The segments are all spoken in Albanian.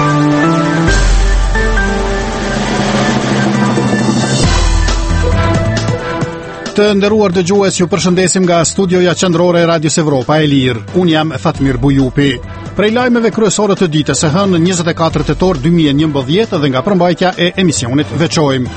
Të nderuar dëgjues, ju përshëndesim nga studioja qendrore e Radios Evropa e Lirë. Unë jam Fatmir Bujupi. Prej lajmeve kryesore të ditës së hënë 24 tetor 2011 dhe nga përmbajtja e emisionit veçojmë.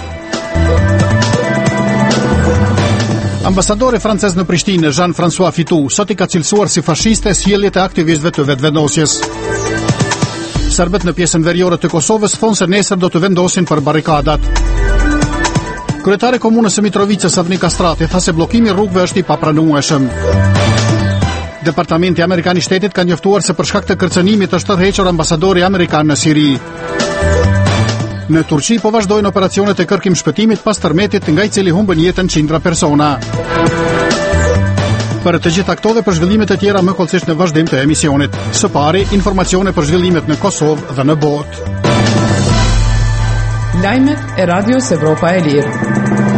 Ambasadori francez në Prishtinë, Jean-François Fitou, sot i ka cilësuar si fashiste sjelljet e aktivistëve të vetëvendosjes. Serbët në pjesën veriore të Kosovës thonë se nesër do të vendosin për barrikadat. Kryetari komunës së Mitrovicës, Avni Kastrati, tha se bllokimi i rrugëve është i papranueshëm. Departamenti Amerikan i Shtetit ka njoftuar se për shkak të kërcënimit është tërhequr ambasadori amerikan në Siri. Në Turqi po vazhdojnë operacionet e kërkim shpëtimit pas tërmetit nga i cili humbën jetën qindra persona. Për të gjitha këto dhe për zhvillimet e tjera më kollësisht në vazhdim të emisionit. Së pari, informacione për zhvillimet në Kosovë dhe në botë. Lajmet e Radios Evropa e Lirë.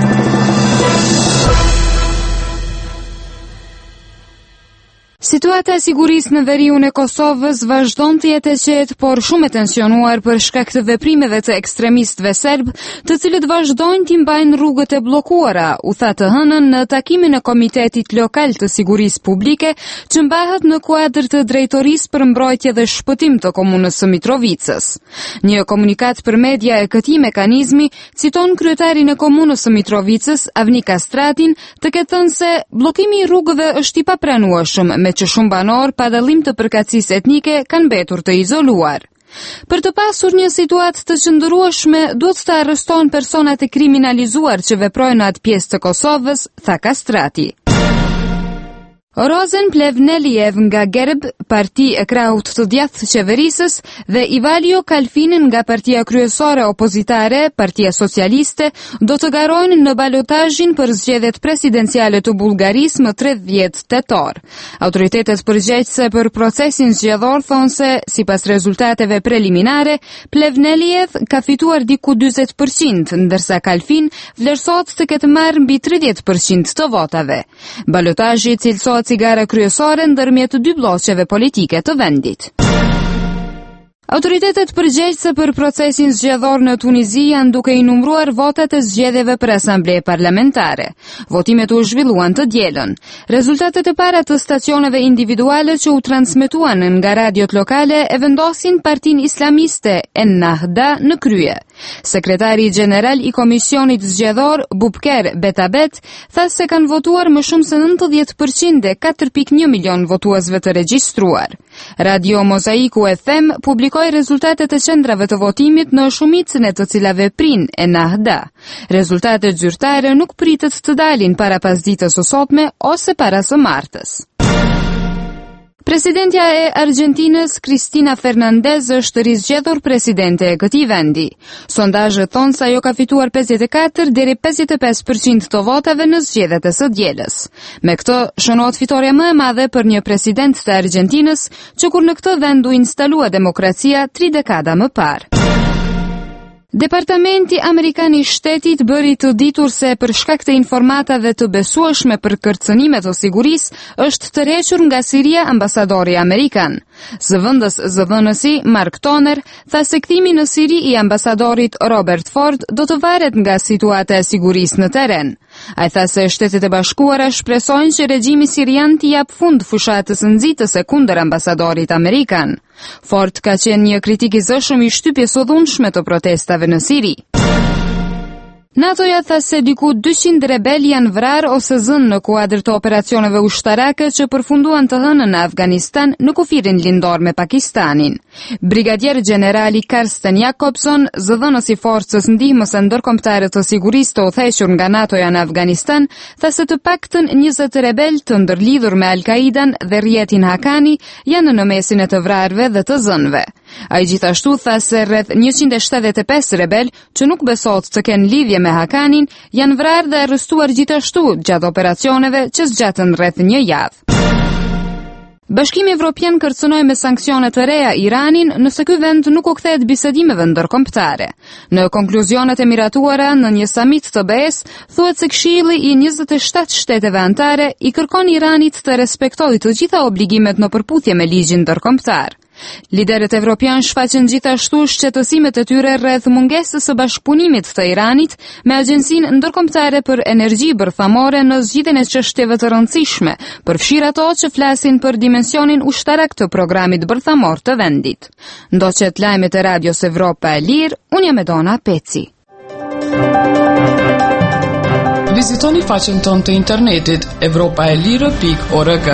Situata e sigurisë në veriun e Kosovës vazhdon të jetë e qetë, por shumë e tensionuar për shkak të veprimeve të ekstremistëve serb, të cilët vazhdojnë të mbajnë rrugët e bllokuara, u tha të hënën në takimin e Komitetit Lokal të Sigurisë Publike, që mbahet në kuadër të Drejtorisë për Mbrojtje dhe Shpëtim të Komunës së Mitrovicës. Një komunikat për media e këtij mekanizmi citon kryetarin e Komunës së Mitrovicës, Avni Kastratin, të ketë thënë se bllokimi i rrugëve është i papranueshëm, me që shumë banor pa dallim të përkatësisë etnike kanë mbetur të izoluar. Për të pasur një situatë të qëndrueshme, duhet të arrestohen personat e kriminalizuar që veprojnë në atë pjesë të Kosovës, tha Kastrati. Rozen Plevneliev nga Gerb, parti e krahut të djathtë qeverisës, dhe Ivalio Kalfin nga partia kryesore opozitare, Partia Socialiste, do të garojnë në balotazhin për zgjedhjet presidenciale të Bullgarisë më 30 tetor. Autoritetet përgjegjëse për procesin zgjedhor thonë se, sipas rezultateve preliminare, Plevneliev ka fituar diku 40%, ndërsa Kalfin vlerësohet të ketë marrë mbi 30% të votave. Balotazhi cilësohet si gara kryesore ndërmjet dy bloqeve politike të vendit. Autoritetet përgjegjëse për procesin zgjedhor në Tunizi janë duke i numëruar votat e zgjedhjeve për asambleje parlamentare. Votimet u zhvilluan të dielën. Rezultatet e para të stacioneve individuale që u transmetuan nga radiot lokale e vendosin Partinë Islamiste Ennahda në krye. Sekretari general i Komisionit Zgjedhor, Bubker Betabet, tha se kanë votuar më shumë se 90% e 4.1 milion votuesve të regjistruar. Radio Mozaiku FM publikoi rezultatet e qendrave të votimit në shumicën e të cilave prin Ennahda. Rezultatet zyrtare nuk pritet të dalin para pasdites së sotme ose para së martës. Presidentja e Argjentinës, Cristina Fernandez, është rizgjedhur presidente e këtij vendi. Sondazhet thonë se ajo ka fituar 54 deri 55% të votave në zgjedhjet e së dielës. Me këtë, shënohet fitoria më e madhe për një president të Argjentinës, që kur në këtë vend u instalua demokracia 3 dekada më parë. Departamenti Amerikan i Shtetit bëri të ditur se për shkak të informatave të besueshme për kërcënime të sigurisë është tërhequr nga Siria ambasadori amerikan. Zëvendës zëdhënësi Mark Toner tha se kthimi në Siri i ambasadorit Robert Ford do të varet nga situata e sigurisë në terren. Ai tha se Shtetet e Bashkuara shpresojnë që regjimi sirian t'i jap fund fushatës nxitëse kundër ambasadorit amerikan. Ford ka qenë një kritik i zëshëm i shtypjes së dhunshme të protestave në Siri. NATO-ja tha se diku 200 rebel janë vrarë ose zënë në kuadër të operacioneve ushtarake që përfunduan të hënën në Afganistan në kufirin lindor me Pakistanin. Brigadier generali Karsten Jakobson, zëdhënës i forcës ndihmës ndërkombëtare të sigurisë të udhëhequr nga NATO-ja në Afganistan, tha se të paktën 20 rebel të ndërlidhur me Al-Qaidan dhe rrjetin Hakani janë në mesin e të vrarëve dhe të zënëve. Ai gjithashtu tha se rreth 175 rebel që nuk besohet të kenë lidhje me Hakanin janë vrarë dhe arrestuar gjithashtu gjatë operacioneve që zgjatën rreth një javë. Bashkimi Evropian kërcënoi me sanksione të reja Iranin nëse ky vend nuk u kthehet bisedimeve ndërkombëtare. Në konkluzionet e miratuara në një samit të BE-s, thuhet se Këshilli i 27 shteteve anëtare i kërkon Iranit të respektojë të gjitha obligimet në përputhje me ligjin ndërkombëtar. Liderët evropian shfaqën gjithashtu shqetësimet e tyre rreth mungesës së bashkëpunimit të Iranit me Agjencinë Ndërkombëtare për Energji Bërthamore në zgjidhjen e çështjeve të rëndësishme, përfshirë ato që flasin për dimensionin ushtarak të programit bërthamor të vendit. Ndoqet lajmet e Radios Evropa e Lirë, unë jam Edona Peci. Vizitoni faqen tonë të internetit europaelire.org.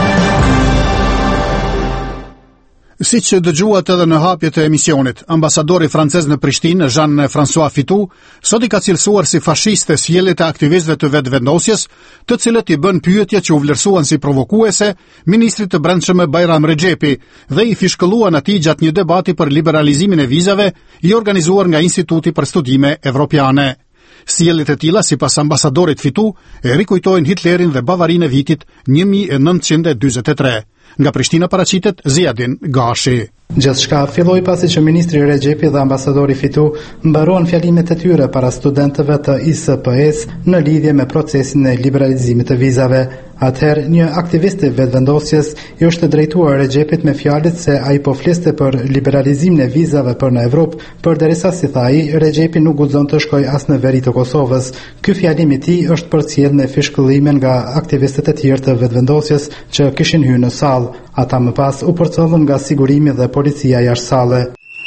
Si që dëgjuat edhe në hapjet e emisionit, ambasadori francez në Prishtinë, Jean-François Fitou, sot I ka cilësuar si fashiste sjelljet e aktivistëve të vetvendosjes, të cilët I bën pyetje që u vlerësuan si provokuese ministrit të brendshëm Bayram Recep dhe I fishkëlluan atij gjatë një debati për liberalizimin e vizave I organizuar nga Instituti për Studime Evropiane. Sjelljet e tilla, sipas ambasadorit Fitou, e rikujtojnë Hitlerin dhe Bavarinë e vitit 1943. Nga Prishtina paraqitet Ziadin Gashi. Gjithçka filloi pasi që ministri Recepi dhe ambasadori Fitou mbaruan fjalimet e tyre para studentëve të ISPS në lidhje me procesin e liberalizimit të vizave. Atëherë, një aktivist I vetvendosjes I është drejtuar Recepit me fjalët se ai po fliste për liberalizimin e vizave për në Evropë, përderisa si tha ai, Recepi nuk guxon të shkojë as në veri të Kosovës. Ky fjalim I tij është përcjellë me fishkëllime nga aktivistët e tjerë të vetvendosjes që kishin hyrë në sallë. Ata më pas u përcollën nga sigurimi dhe policia jashtë sallë.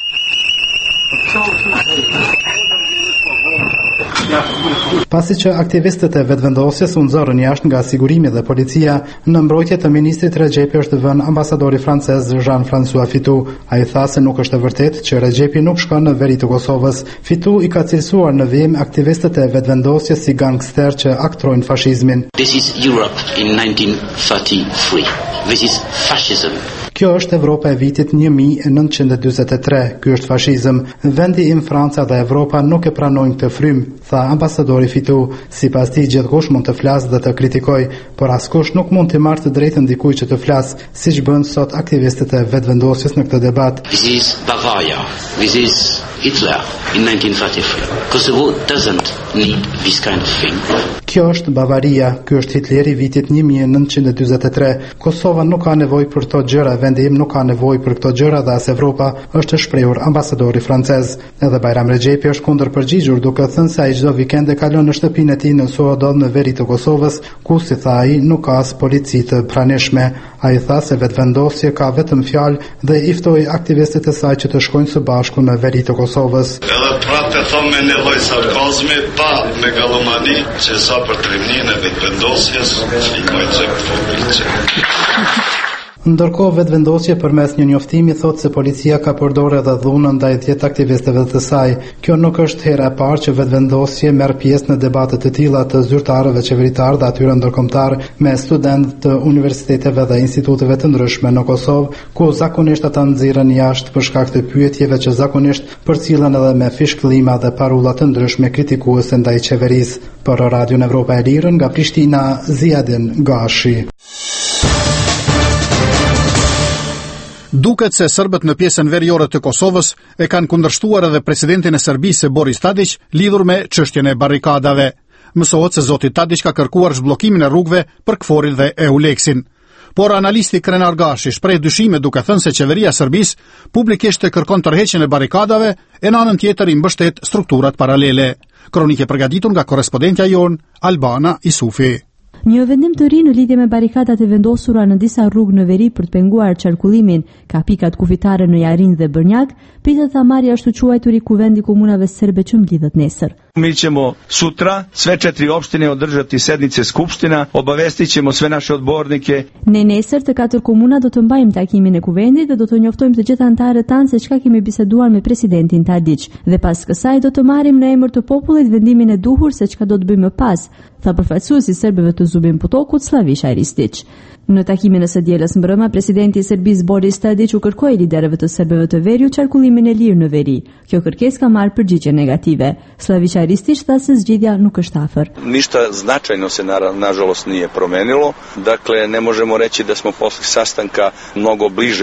Pasi që aktivistët e vetvendosjes u nxorën jashtë nga sigurimi dhe policia, në mbrojtje të ministrit Recepi është vënë ambasadori francez Jean-François Fitou. Ai tha se nuk është e vërtetë që Recepi nuk shkon në veri të Kosovës. Fitou I ka cilësuar në vim aktivistët e vetvendosjes si gangster që aktrojnë fashizmin. This is Europe in 1933. This is fascism. Kjo është Evropa e vitit 1943. Ky është fashizëm. Vendi im Franca dhe Evropa nuk e pranojnë këtë frymë, tha ambasadori Fitou. Sipas tij gjithkush mund të flasë dhe të kritikojë, por askush nuk mund të marrë të drejtën dikujt që të flasë, siç bën sot aktivistët e vetvendosjes në këtë debat. This is Bavaria. This is Hitler in 1933. Kosovo doesn't need this kind of thing. Kjo është Bavaria, ky është Hitleri vitit 1943. Kosova nuk ka nevojë për këto gjëra, vendi im nuk ka nevojë për këto gjëra dhe as Evropa, është shprehur ambasadori francez. Edhe Bayram Recepi është kundërpërgjigjur duke thënë se ai çdo vikend e kalon në shtëpinë e tij në Sohodol në veri të Kosovës, ku si tha ai nuk ka as polici të pranishme. Ai tha se vetvendosje ka vetëm fjalë dhe I ftoi aktivistët e saj që të shkojnë së bashku në veri të Kosovës. Edhe prate thonë me nevojë sarkazmi, pa megalomani, që sa për trimnin e vetvendosjes, shikoj që këto Ndërkohë vetvendosje përmes një njoftimi thotë se policia ka përdorur edhe dhunën ndaj 10 aktivistëve të saj. Kjo nuk është hera e parë që vetvendosje merr pjesë në debate të tilla të zyrtarëve qeveritar dhe atyre ndërkombëtar me studentë të universiteteve dhe instituteve të ndryshme në Kosovë, ku zakonisht ata nxirren jashtë për shkak të pyetjeve që zakonisht përcillen edhe me fishkëllima dhe parulla të ndryshme kritikuese ndaj qeverisë. Për Radion Evropa e Lirë nga Prishtina, Ziadin Gashi. Duket se serbët në pjesën veriore të Kosovës e kanë kundërshtuar edhe presidentin e Serbisë Boris Tadić lidhur me çështjen e barrikadave. Mësohet se zoti Tadić ka kërkuar zhbllokimin e rrugëve për KFOR-in dhe EULEX-in. Por analisti Krenar Gashi shpreh dyshime duke thënë se qeveria e Serbisë publikisht e kërkon tërheqjen e barrikadave e në anën tjetër I mbështet strukturat paralele. Kronikë e përgatitur nga korrespondentja jon Albana Isufi. Një vendim të ri në lidhje me barikadat e vendosura në disa rrugë në veri për të penguar qarkullimin ka pikat kufitare në Jarin dhe Brnjak, pritet ta marrë ashtu quajturi kuvendi komunave serbe që mblidhet nesër. Mi ćemo sutra sve 4 opštine održati sednice skupština, obavestit ćemo sve naše odbornike. Ne nesër të 4 komuna do të mbajmë takimin e kuvendit dhe do të njoftojmë të gjithë anëtarët tanë se çka kemi biseduar me presidentin Tadić dhe pas kësaj do të marrim në emër të popullit vendimin e duhur se çka do të bëjmë më pas, tha përfaqësuesi serbëve të Zubin Putokut Slaviša Ristić. Në takimin e së dielës mbrëma, presidenti I Serbisë Boris Tadić u kërkoi liderëve të serbëve të veriut qarkullimin e lirë në veri. Kjo kërkesë ka marrë përgjigje negative. Slaviša Ristić tha se zgjidhja nuk është afër. Ništa značajno se nažalost nije promenilo. Dakle, ne možemo reći da smo posle sastanka mnogo bliže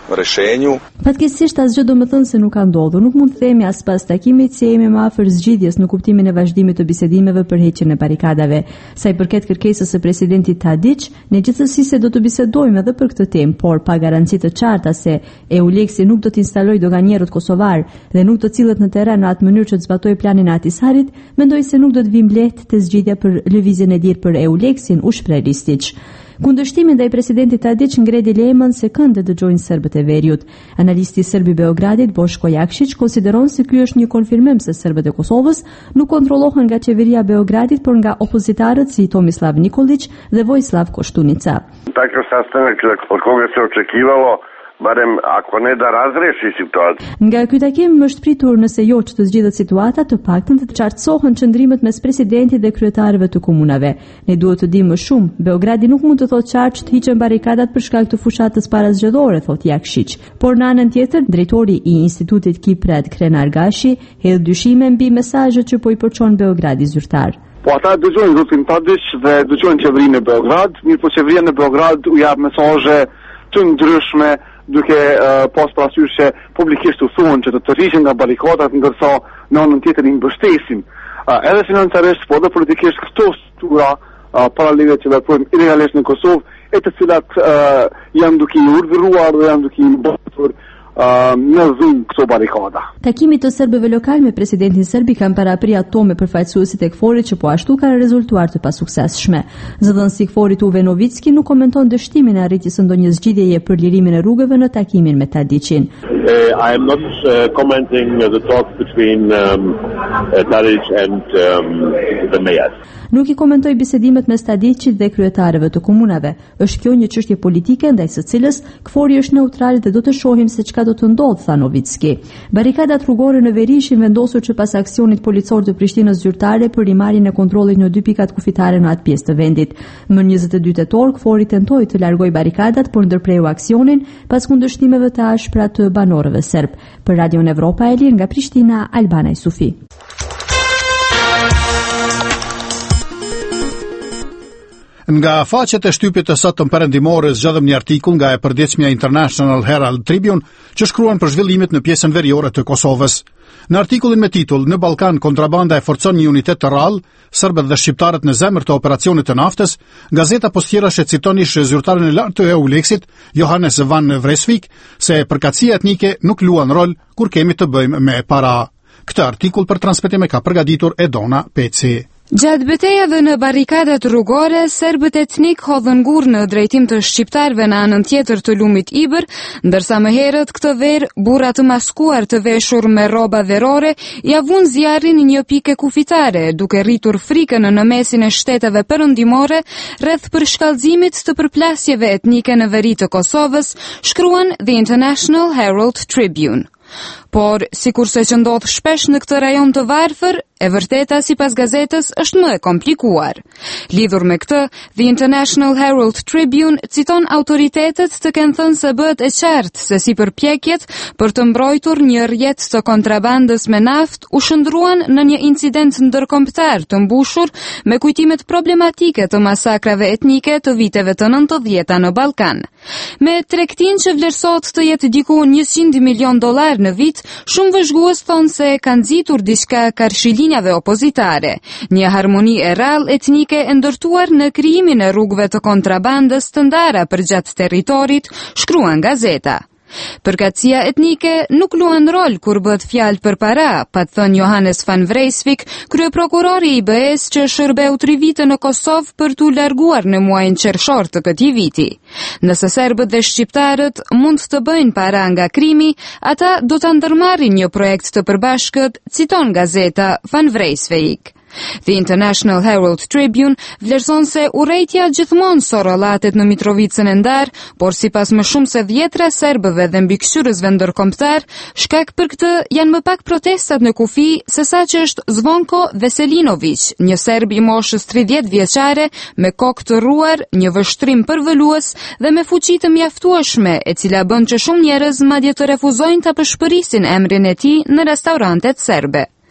rešenju. Fatkeqësisht asgjë do të thënë se nuk ka ndodhur. Nuk mund të themi as pas takimit se jemi më afër zgjidhjes në kuptimin e vazhdimit të bisedimeve për heqjen e barikadave. Sa i përket kërkesës së presidentit Tadić, ne gjithsesi se do të bisedojmë edhe për këtë temë, por pa garanci të qarta se EULEX-i nuk do të instalojë doganierët kosovar dhe nuk do të cilët në terren në atë mënyrë që të zbatojë planin e Ahtisarit, mendoj se nuk do të vim lehtë te zgjidhja për lëvizjen e lirë për EULEX-in, u shpreh Ristić. Kundërshtimi ndaj presidentit Tadić ngre dilemën se kënd dëgjojnë serbët e veriut. Analisti serb i Beogradit Boško Jakšić konsideron se ky është një konfirmim se serbët e Kosovës nuk kontrollohen nga qeveria e Beogradit, por nga opozitarët si Tomislav Nikolić dhe Vojislav Koštunica. Takav sastanak od koga se očekivalo barem ako ne da razreši situaciju. Nga ky takim është pritur nëse jo që të zgjidhet situata, të paktën të qartësohen qëndrimet mes presidentit dhe kryetarëve të komunave. Ne duhet të dimë më shumë. Beogradi nuk mund të thotë qartë që të hiqen barikadat për shkak të fushatës parazgjedhore, thotë Jakšić. Por në anën tjetër, drejtori i Institutit Kipred Krenar Gashi hedh dyshime mbi mesazhet që po i përçon Beogradi zyrtar. Po ata dëgjojnë zotin Tadić dhe dëgjojnë qeverinë e Beograd, mirë po qeveria e Beograd u jap mesazhe të ndryshme duke pas parasysh që publikisht u thonë që të tërhiqen nga barikadat, ndërsa në anën tjetër i mbështesin edhe financiarisht, po edhe politikisht këto struktura paralele që veprojnë ilegalisht në Kosovë, e të cilat janë duke i urdhëruar dhe janë duke i mbështetur në dhunë këto barikada. Takimi të serbëve lokal me presidentin serb i kanë paraprir ato me përfaqësuesit e KFOR-it që po ashtu kanë rezultuar të pasuksesshme. Zëdhënësi i KFOR-it Uve Novicki nuk komenton dështimin e arritjes së ndonjë zgjidhjeje për lirimin e rrugëve në takimin me Tadićin. I am not commenting the talks between Tadić and the mayor. Nuk i komentoi bisedimet mes Tadićit dhe kryetarëve të komunave. Është kjo një çështje politike ndaj së cilës KFOR-i është neutral dhe do të shohim se çka do të ndodhë, tha Novicki. Barikadat rrugore në Veri ishin vendosur që pas aksionit policor të Prishtinës zyrtare për rimarrjen e kontrollit në dy pikat kufitare në atë pjesë të vendit. Më 22 tetor KFOR-i tentoi të largojë barikadat, por ndërpreu aksionin pas kundërshtimeve të ashpra të banorëve serb. Për Radion Evropa e Lirë nga Prishtina, Albana Sufi. Nga faqet e shtypit të sotëm perëndimore zgjodhëm një artikull nga e përditshmja International Herald Tribune që shkruan për zhvillimet në pjesën veriore të Kosovës. Në artikullin me titull "Në Ballkan kontrabanda e forcon një unitet të rrallë, serbët dhe shqiptarët në zemër të operacionit të naftës", gazeta poshtjerash e citon ish zyrtarin e lartë të EULEX-it, Johannes van Vreeswijk, se përkatësia etnike nuk luan rol kur kemi të bëjmë me para. Këtë artikull për transmetim e ka përgatitur Edona Peci. Gjatë betejave në barikadat rrugore, serbët etnik hodhën gur në drejtim të shqiptarëve në anën tjetër të lumit Ibër, ndërsa më herët këtë verë burra të maskuar të veshur me rroba verore ja vun zjarrin një pikë kufitare, duke rritur frikën në mesin e shteteve perëndimore rreth përshkallëzimit të përplasjeve etnike në veri të Kosovës, shkruan The International Herald Tribune. Por, sikurse që ndodh shpesh në këtë rajon të varfër, e vërteta sipas gazetës është më e komplikuar. Lidhur me këtë, The International Herald Tribune citon autoritetet të kenë thënë se bëhet e qartë se si përpjekjet për të mbrojtur një rrjet të kontrabandës me naftë u shndruan në një incident ndërkombëtar të mbushur me kujtimet problematike të masakrave etnike të viteve të 90-ta në Ballkan. Me tregtin që vlerësohet të jetë diku $100 milion në vit, shumë vëzhgues thonë se kanë nxitur diçka karshilinjave opozitare, një harmoni e rrallë etnike e ndërtuar në krijimin e rrugëve të kontrabandës të ndara përgjatë territorit, shkruan gazeta. Përkatësia etnike nuk luan rol kur bëhet fjalë për para, pa të thënë Johannes van Vreeswijk, kryeprokurori i BE-s që shërbeu 3 vite në Kosovë për t'u larguar në muajin qershor të këtij viti. Nëse serbët dhe shqiptarët mund të bëjnë para nga krimi, ata do ta ndërmarrin një projekt të përbashkët, citon gazeta van Vreeswijk. The International Herald Tribune vlerëson se urrejtja gjithmonë sorrollatet në Mitrovicën e Ndar, por sipas më shumë se 10 serbëve dhe mbikëqyrësve ndërkombëtar, shkak për këtë janë më pak protestat në kufi se sa që është Zvonko Veselinović, një serb i moshës 30 vjeçare me kokë të rruar, një vështrim përvëlues dhe me fuqi të mjaftueshme, e cila bën që shumë njerëz madje të refuzojnë ta pëshpërisin emrin e tij në restorantet serbe.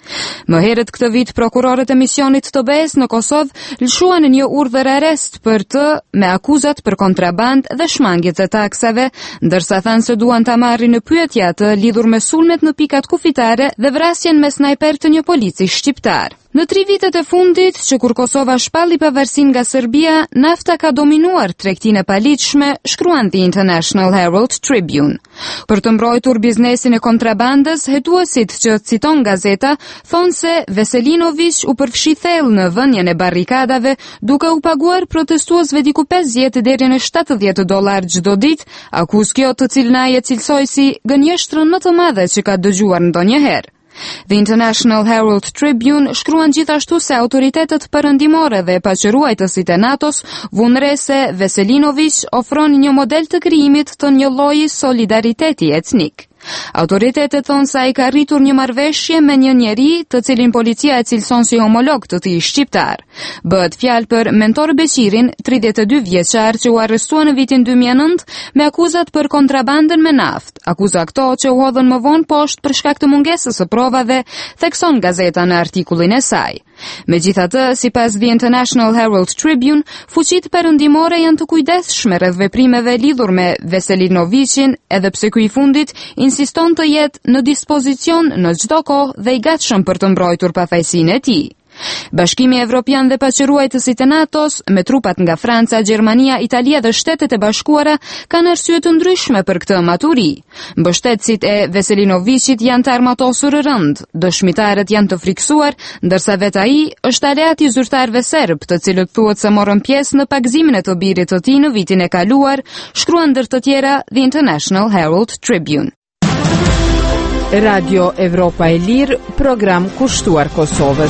Më herët këtë vit, prokurorët e misionit të BE-s në Kosovë lëshuan një urdhër arrest për të me akuzat për kontraband dhe shmangje të taksave, ndërsa thanë se duan ta marrin në pyetje të lidhur me sulmet në pikat kufitare dhe vrasjen me snajper të një polici shqiptar. Në 3 vitet e fundit, që kur Kosova shpalli pavarësinë nga Serbia, nafta ka dominuar tregtinë e paligjshme, shkruan The International Herald Tribune. Për të mbrojtur biznesin e kontrabandës, hetuesit që citon gazeta thonë se Veselinović u përfshi thellë në vënien e barrikadave, duke u paguar protestuesve diku 50 deri në $70 çdo ditë, akuzë kjo të cilën ai e cilsoi si gënjeshtrën më të madhe që ka dëgjuar ndonjëherë. The International Herald Tribune shkruan gjithashtu se autoritetet perëndimore dhe paqëruajtësit e NATO-s vunë re se Veselinović ofron një model të krijimit të një lloji solidariteti etnik. Autoritetet thonë se ai ka rritur një marrëveshje me një njeri të cilin policia e cilson si homolog të tij shqiptar. Bëhet fjalë për Mentor Beqirin, 32 vjeçar, që u arrestua në vitin 2009 me akuzat për kontrabandën me naftë. Akuza këto që u hodhën më vonë poshtë për shkak të mungesës së provave, thekson gazeta në artikullin e saj. Megjithatë, sipas The International Herald Tribune, fuqitë perëndimore janë të kujdesshme rreth veprimeve lidhur me Veselinovićin, edhe pse ky i fundit insiston të jetë në dispozicion në çdo kohë dhe i gatshëm për të mbrojtur pafajësinë e tij. Bashkimi Evropian dhe paqëruajtësit e NATO-s, me trupat nga Franca, Gjermania, Italia dhe Shtetet e Bashkuara, kanë arsye të ndryshme për këtë maturi. Mbështetësit e Veselinovićit janë të armatosur rënd, dëshmitarët janë të friksuar, ndërsa vetë ai është aleat i zyrtarëve serb, të cilët thuhet se morën pjesë në pagëzimin e të birit të tij në vitin e kaluar, shkruan ndër të tjera The International Herald Tribune. Radio Evropa e Lirë, program kushtuar Kosovës.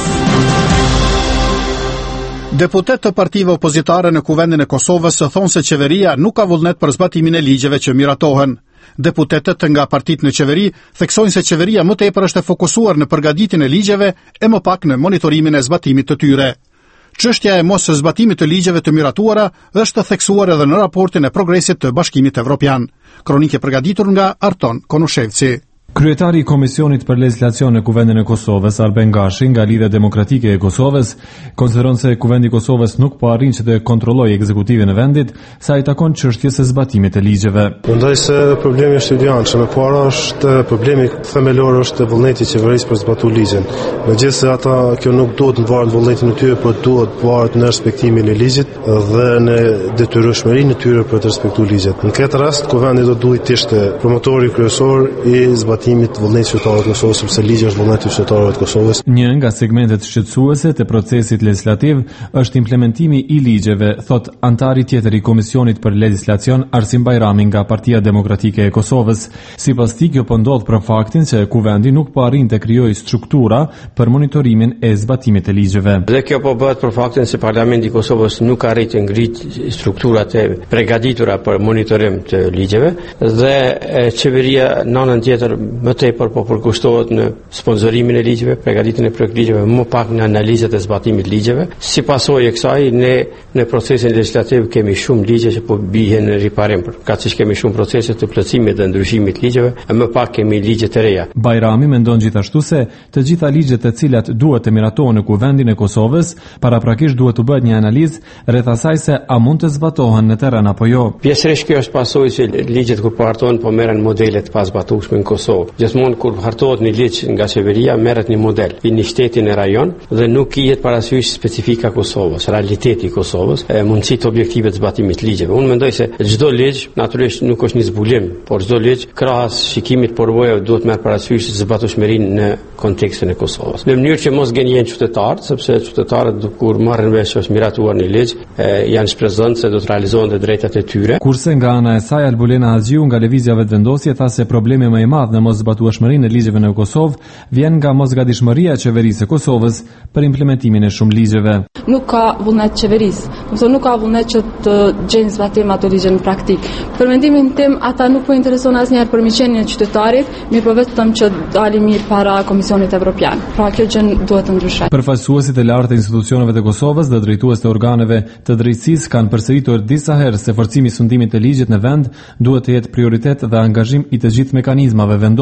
Deputet të partive opozitare në kuvendin e Kosovës thonë se qeveria nuk ka vullnet për zbatimin e ligjeve që miratohen. Deputetët nga partitë në qeveri theksojnë se qeveria më tepër është e fokusuar në përgatitjen e ligjeve e më pak në monitorimin e zbatimit të tyre. Çështja e mos zbatimit të ligjeve të miratuara është theksuar edhe në raportin e progresit të Bashkimit Evropian. Kronikë e përgatitur nga Arton Konushevci. Kryetari i Komisionit për Legislacion në Kuvendin e Kosovës, Arben Gashi, nga Lidhja Demokratike e Kosovës, konsideron se Kuvendi i Kosovës nuk po arrin që të kontrollojë ekzekutivin e vendit, sa i takon çështjes së zbatimit të ligjeve. Mendoj se problemi është i janë, më para është problemi themelor është vullneti i qeverisë për zbatuar ligjin. Megjithëse ata kjo nuk duhet të varet vullnetin e tyre, por duhet të varet në respektimin e ligjit dhe në detyrueshmërinë e tyre për të respektuar ligjet. Në këtë rast, Kuvendi do duhet të ishte promotori kryesor i zbatimit vullnetit qytetarëve të Kosovës, sepse ligji është vullneti i qytetarëve të Kosovës. Një nga segmentet shqetësuese të procesit legislativ është implementimi i ligjeve, thot antari tjetër i Komisionit për Legislacion Arsim Bajrami nga Partia Demokratike e Kosovës. Sipas tij, kjo po ndodh për faktin se Kuvendi nuk po arrin të krijojë struktura për monitorimin e zbatimit të ligjeve. Dhe kjo po bëhet për faktin se Parlamenti i Kosovës nuk arrit të ngritë strukturat e përgatitura për monitorim të ligjeve dhe qeveria në anën tjetër më tepër po përkushtohet në sponsorimin e ligjeve, përgatitjen e projektligjeve, më pak në analizat e zbatimit ligjeve. Si pasojë e kësaj, ne në procesin legislativ kemi shumë ligje që po bien në riparim, ka siç kemi shumë procese të plotësimit dhe ndryshimit ligjeve, e më pak kemi ligje të reja. Bajrami mendon gjithashtu se të gjitha ligjet të cilat duhet të miratohen në Kuvendin e Kosovës, paraprakisht duhet të bëhet një analizë rreth asaj se a mund të zbatohen në terren apo jo. Pjesërisht kjo është pasojë se ligjet kur po hartohen po merren modele të pazbatueshme në Kosovë. Gjithmonë kur hartohet një ligj nga qeveria, merret një model i një shteti në rajon dhe nuk jetë parasysh specifika Kosovës, realiteti i Kosovës, mundësitë objektive të zbatimit të ligjeve. Unë mendoj se çdo ligj natyrisht nuk është një zbulim, por çdo ligj krahas shikimit përvojave duhet merr parasysh zbatueshmërinë në kontekstin e Kosovës. Në mënyrë që mos gënjejnë qytetarët, sepse qytetarët kur marrin vesh që është miratuar një ligj, janë shpresëzënë se do të realizohen të drejtat e tyre. Kurse nga ana e saj Albulena Haxhiu nga Lëvizja Vetëvendosje tha se problemi më i madh në moszbatueshmërinë e ligjeve në Kosovë vjen nga mosgatishmëria e qeverisë së Kosovës për implementimin e shumë ligjeve. Nuk ka vullnet qeverisë, nuk ka vullnet që të gjejnë zbatim ato ligje në praktik. Për mendimin tim, ata nuk po intereson asnjëherë për miqenien e qytetarit, mirë po vetëm që dalin mirë para Komisionit Evropian. Pra kjo gjë duhet të ndryshojë. Përfaqësuesit e lartë të institucioneve të Kosovës dhe drejtues të organeve të drejtësisë kanë përsëritur disa herë se forcimi i sundimit të ligjit në vend duhet të jetë prioritet dhe angazhim i të gjithë mekanizmave vendor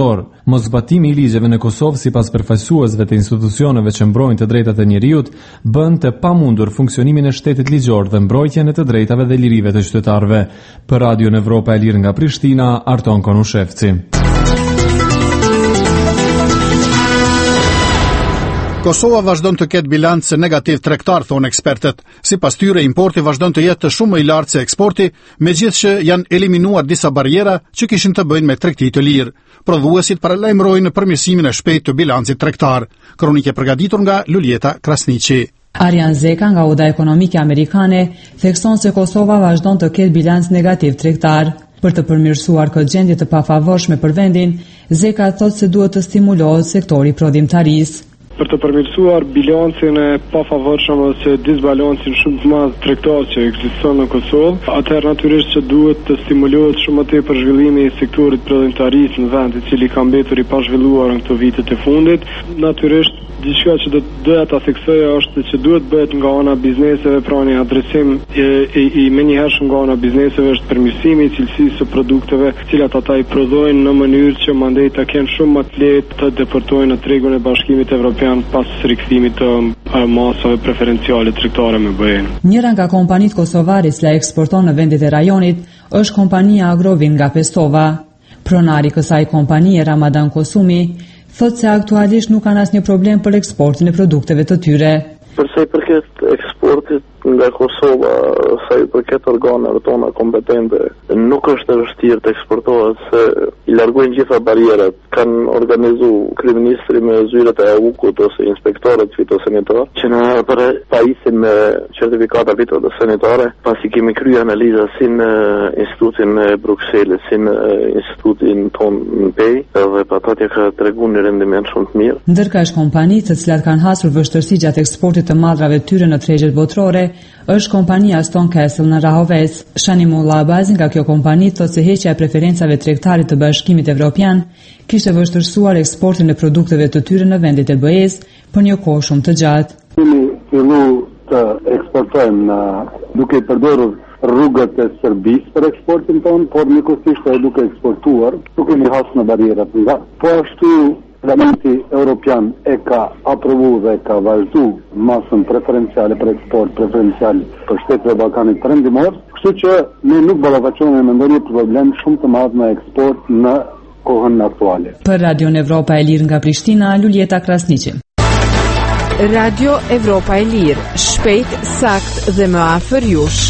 shtator. Mosbatimi i ligjeve në Kosovë sipas përfaqësuesve të institucioneve që mbrojnë të drejtat e njerëzit bën të pamundur funksionimin e shtetit ligjor dhe mbrojtjen e të drejtave dhe lirive të qytetarëve. Për Radion Evropa e Lirë nga Prishtina, Arton Konushevci. Kosova vazhdon të ketë bilanc negativ tregtar, thonë ekspertët. Sipas tyre, importi vazhdon të jetë shumë më i lartë se eksporti, megjithëse janë eliminuar disa barriera që kishin të bëjnë me tregti të lirë. Prodhuesit paralajmërojnë përmirësimin e shpejtë të bilancit tregtar. Kronikë e përgatitur nga Luljeta Krasniqi. Arjan Zeka nga Oda Ekonomike Amerikane thekson se Kosova vazhdon të ketë bilanc negativ tregtar. Për të përmirësuar këtë gjendje të pafavorshme për vendin, Zeka thotë se duhet të stimulohet sektori prodhimtarisë. Për të përmirësuar bilancin e pafavorshëm ose disbalancin shumë të madh tregtar që ekziston në Kosovë, atëherë natyrisht që duhet të stimulohet shumë më tepër zhvillimi i sektorit prodhimtarisë në vend, i cili ka mbetur i pazhvilluar në këto vitet e fundit. Natyrisht diçka që doja ta theksoj është që duhet bëhet nga ana bizneseve, pra një adresim i menjëhershëm nga ana bizneseve është përmirësimi i cilësisë së produkteve, të cilat ata i prodhojnë në mënyrë që mandej ta kenë shumë më të lehtë të deportojnë në tregun e Bashkimit Evropian pas rikthimit të masave preferenciale tregtare me BE-n. Njëra nga kompanitë kosovare që eksporton në vendet e rajonit është kompania Agrovin nga Pestova. Pronari i kësaj kompanie, Ramadan Kosumi, thotë se aktualisht nuk kanë asnjë problem për eksportin e produkteve të tyre. Për sa i përket eksportit nga Kosova, sa i përket organeve tona kompetente, nuk është e vështirë të eksportohet se i largojnë gjitha barierat. Kanë organizu kryeministri me zyret e EUK-ut ose inspektorët fitosanitar që në pajisin me certifikata fitosanitare, pasi kemi kryer analiza si në institutin e Brukselit, si në institutin ton në Pej, dhe patatja ka treguar një rendiment shumë të mirë. Ndërkësh kompanitë të cilat kanë hasur vështirësi gjatë eksportit të madrave tyre në tregjet botërore është kompania Stone Castle në Rahovec. Shanimullah Abazi nga kjo kompani thotë se heqja e preferencave tregtarit të Bashkimit Evropian kishte vështirësuar eksportin e produkteve të tyre në vendet e BE-s për një kohë shumë të gjatë. Kemi fillu të eksportojmë duke përdorur rrugët e Serbisë për eksportin tonë, por njëkohësisht edhe duke eksportuar, nuk kemi hasur në barierat nga. Po ashtu Parlamenti Evropian e ka aprovu dhe ka vazhdu masën preferenciale për eksport, preferenciale për shtetet e Ballkanit Perëndimor, kështu që ne nuk ballafaqohemi me ndonjë problem shumë të madh në eksport në kohën aktuale. Për Radion Evropa e Lirë nga Prishtina, Luljeta Krasniqi. Radio Evropa e Lirë, shpejt, sakt dhe më afër jush.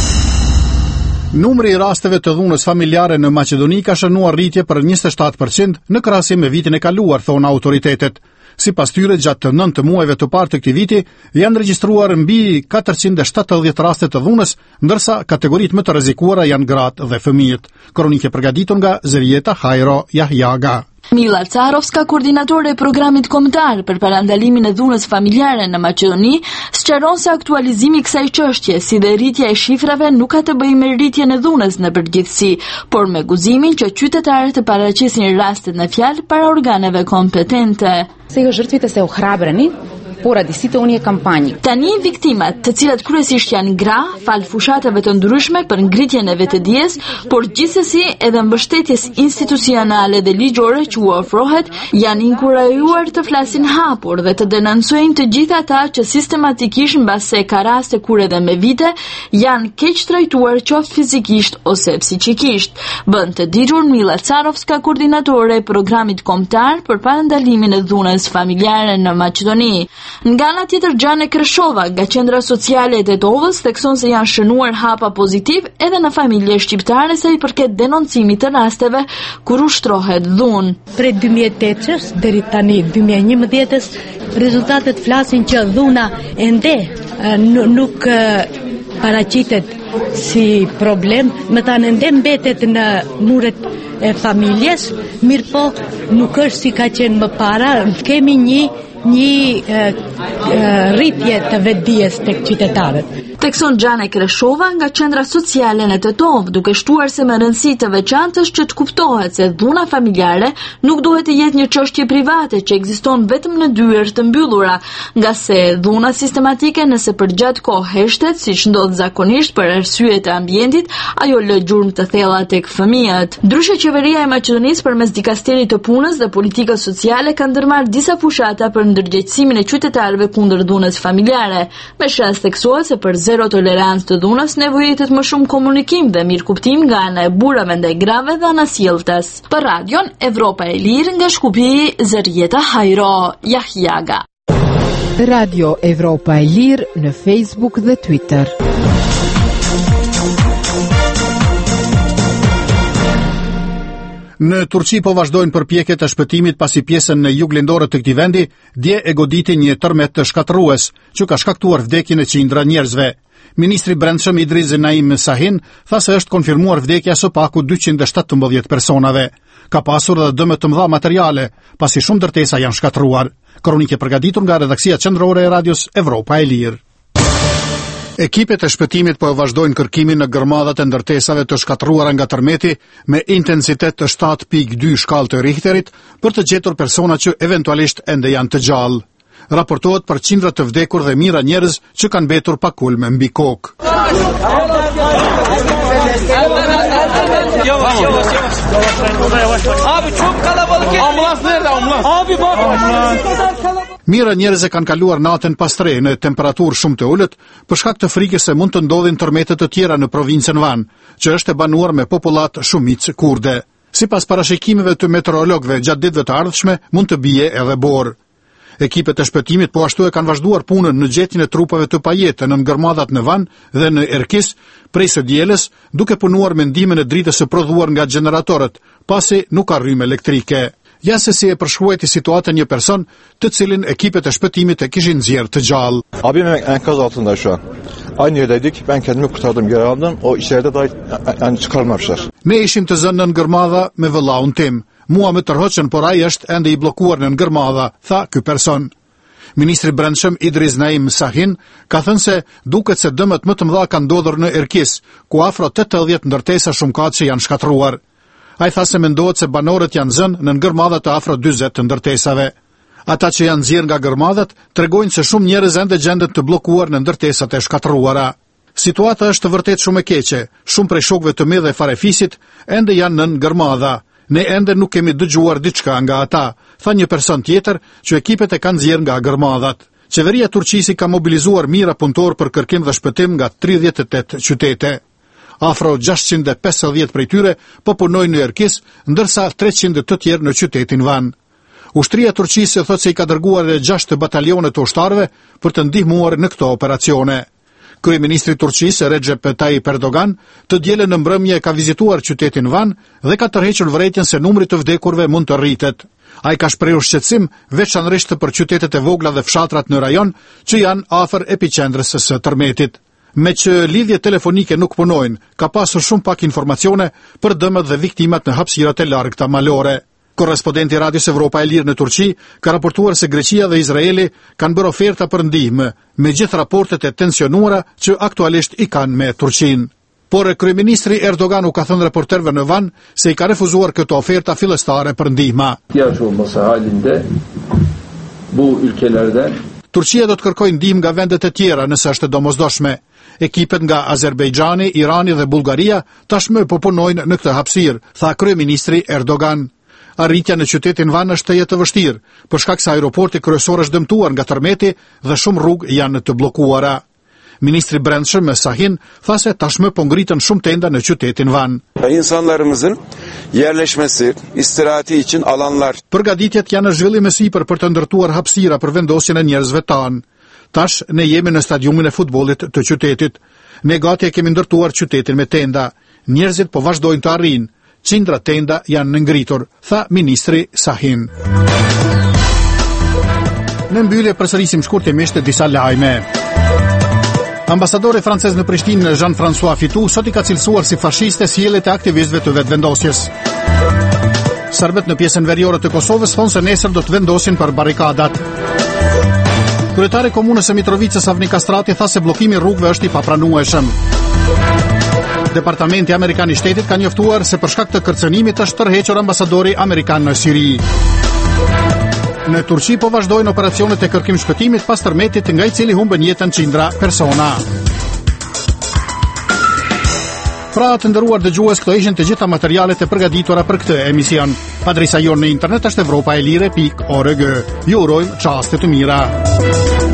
Numri i rasteve të dhunës familjare në Maqedoni ka shënuar rritje për 27% në krahasim me vitin e kaluar, thonë autoritetet. Sipas tyre, gjatë 9 muajve të parë të këtij viti, janë regjistruar mbi 470 raste të dhunës, ndërsa kategoritë më të rrezikuara janë gratë dhe fëmijët. Kronikë përgatitur nga Zerieta Hajro Jahjaga. Mila Carovska, koordinatore e programit kombëtar për parandalimin e dhunës familjare në Maqedoni, sqaron se aktualizimi i kësaj çështje, si dhe rritja e shifrave, nuk ka të bëjë me rritjen e dhunës në përgjithësi, por me guximin që qytetarët të paraqesin rastet në fjalë para organeve kompetente. Сега жертвите се охрабрени поради сите оние кампањи. Tani viktimat, të cilat kryesisht janë gra, fal fushatave të ndryshme për ngritjen e vetëdijes, por gjithsesi edhe mbështetjes institucionale dhe ligjore që u ofrohet, janë inkurajuar të flasin hapur dhe të denoncojnë të gjithë ata që sistematikisht mbase ka raste kur edhe me vite janë keq trajtuar qoftë fizikisht ose psiqikisht. Bën të ditur Mila Carovska, koordinatore e programit kombëtar për parandalimin e dhunës familjare në Maqedoni. Nga ana tjetër, Gjane Kreshova nga Qendra Sociale e Tetovës thekson se janë shënuar hapa pozitiv edhe në familje shqiptare sa i përket denoncimit të rasteve kur ushtrohet dhunë. Prej 2008-s deri tani 2011-s rezultatet flasin që dhuna ende nuk paraqitet si problem, me ta ende mbetet në muret e familjes, mirë po nuk është si ka qenë më para, kemi një një rritje të vetdijes tek qytetarët. Tekson Xhane Kreshova nga qendra sociale në Tetov, duke shtuar se më rëndësi të veçantë është që të kuptohet se dhuna familjare nuk duhet të jetë një çështje private që ekziston vetëm në dyert të mbyllura, nga se dhuna sistematike nëse përgjat kohë heshtet, siç ndodh zakonisht për arsye të ambientit, ajo lë gjurmë të thella tek fëmijët. Ndryshe, qeveria e Maqedonisë përmes dikasterit të punës dhe politikës sociale ka ndërmarrë disa fushata për ndërgjegjësimin e qytetarëve kundër dhunës familjare. Me shans theksohet se për zero tolerancë të dhunës nevojitet më shumë komunikim dhe mirëkuptim nga ana e burrave ndaj grave dhe anasjelltes. Për Radion Evropa e Lirë nga Shkupi, Zërieta Hajro Jahjaga. Radio Evropa e Lirë në Facebook dhe Twitter. Në Turqi po vazhdojnë përpjekjet e shpëtimit pasi pjesën në juglindore të këtij vendi dje e goditi një tërmet të shkatërrues, që ka shkaktuar vdekjen e qindra njerëzve. Ministri i Brendshëm Idris Naim Sahin tha se është konfirmuar vdekja së paku 217 personave. Ka pasur edhe dëme të mëdha materiale, pasi shumë ndërtesa janë shkatëruar. Kronikë përgatitur nga redaksia qendrore e Radios Evropa e Lirë. Ekipet e shpëtimit po e vazhdojnë kërkimin në gërmadhat e ndërtesave të shkatëruara nga tërmeti me intensitet të 7.2 shkallë të Richterit për të gjetur persona që eventualisht ende janë të gjallë. Raportohet për qindra të vdekur dhe mijëra njerëz që kanë mbetur pa kulme mbi kokë. Mijëra njerëz e kanë kaluar natën pas tre në temperaturë shumë të ulët për shkak të frikës se mund të ndodhin tërmete të tjera në provincën Van, që është e banuar me popullat shumicë kurde. Sipas parashikimeve të meteorologëve, gjatë ditëve të ardhshme mund të bie edhe borë. Ekipet e shpëtimit po ashtu e kanë vazhduar punën në gjetjen e trupave të pajetë në ngërmadhat në Van dhe në Erkis prej së dielës, duke punuar me ndihmën e dritës së prodhuar nga gjeneratorët, pasi nuk ka rrymë elektrike. Ja se si e përshkruajti situatën një person të cilin ekipet e shpëtimit e kishin nxjerrë të gjallë. Abim enkaz altında şu an. Aynı yerdeydik. Ben kendimi kurtardım, geri aldım. O içeride daha çıkarmamışlar. Ne ishim të zënë në ngërmadha me vëllaun tim. Mua më tërhoqën, por ai është ende i bllokuar në ngërmadha, tha ky person. Ministri Brendshëm Idris Naim Sahin ka thënë se duket se dëmet më të mëdha kanë ndodhur në Erkis, ku afro 80 ndërtesa shumëkatëse janë shkatëruar. Ai tha se mendohet se banorët janë zënë në ngërmadha të afro 40 të ndërtesave. Ata që janë nxjerrë nga gërmadhat tregojnë se shumë njerëz ende gjenden të bllokuar në ndërtesat e shkatëruara. Situata është vërtet shumë e keqe. Shumë prej shokëve të mi dhe farefisit ende janë në ngërmadha. Ne ende nuk kemi dëgjuar diçka nga ata, tha një person tjetër që ekipet e kanë nxjerrë nga gërmadhat. Qeveria e Turqisë ka mobilizuar mijëra punëtor për kërkim dhe shpëtim nga 38 qytete. Afro 650 prej tyre po punojnë në Erkis, ndërsa 300 të tjerë në qytetin Van. Ushtria e Turqisë thotë se i ka dërguar 6 batalione të ushtarëve për të ndihmuar në këto operacione. Kryeministri i Turqisë Recep Tayyip Erdogan të dielën në mbrëmje ka vizituar qytetin Van dhe ka tërhequr vërejtjen se numri të vdekurve mund të rritet. Ai ka shprehur shqetësim veçanërisht për qytetet e vogla dhe fshatrat në rajon që janë afër epiqendrës së tërmetit. Me që lidhje telefonike nuk punojnë, ka pasur shumë pak informacione për dëmet dhe viktimat në hapësirat e largëta malore. Korrespondenti Radios Evropa e Lirë në Turqi ka raportuar se Greqia dhe Izraeli kanë bërë oferta për ndihmë, me gjithë raportet e tensionuara që aktualisht i kanë me Turqinë. Por kryeministri Erdogan u ka thënë reporterëve në Van se i ka refuzuar këto oferta fillestare për ndihmë. Turqia do të kërkojë ndihmë nga vendet e tjera nëse është domosdoshme. Ekipet nga Azerbejxhani, Irani dhe Bullgaria tashmë po punojnë në këtë hapësirë, tha kryeministri Erdogan. Arritja në qytetin Van është të vështirë, për shkak se aeroporti kryesor është dëmtuar nga tërmeti dhe shumë rrugë janë të bllokuara. Ministri Brendshëm Sahin tha se tashmë po ngritën shumë tenda në qytetin Van. İnsanlarımızın yerleşmesi, istirahati için alanlar. Përgatitjet janë në zhvillim e sipër për të ndërtuar hapësira për vendosjen e njerëzve tanë. Tash ne jemi në stadiumin e futbollit të qytetit. Ne gati e kemi ndërtuar qytetin me tenda. Njerëzit po vazhdojnë të arrijnë. Qindra tenda janë në ngritur, tha ministri Sahin. Në mbyllje përsërisim shkurtimisht disa lajme. Ambasadori francez në Prishtinë, Jean-François Fitou, sot i ka cilësuar si fashiste sjelljet e aktivistëve të vetvendosjes. Serbët në pjesën veriore të Kosovës thonë se nesër do të vendosin për barrikadat. Kryetari i komunës së Mitrovicës Avni Kastrati tha se bllokimi i rrugëve është i papranueshëm. Departamenti Amerikan i Shtetit ka njoftuar se për shkak të kërcënimit është tërhequr ambasadori amerikan në Siri. Në Turqi po vazhdojnë operacionet e kërkim shpëtimit pas tërmetit nga i cili humbën jetën qindra persona. Pra të nderuar dëgjues, këto ishin të gjitha materialet e përgatitura për këtë emision. Adresa jonë në internet është evropaelire.org. Ju urojmë çaste të mira.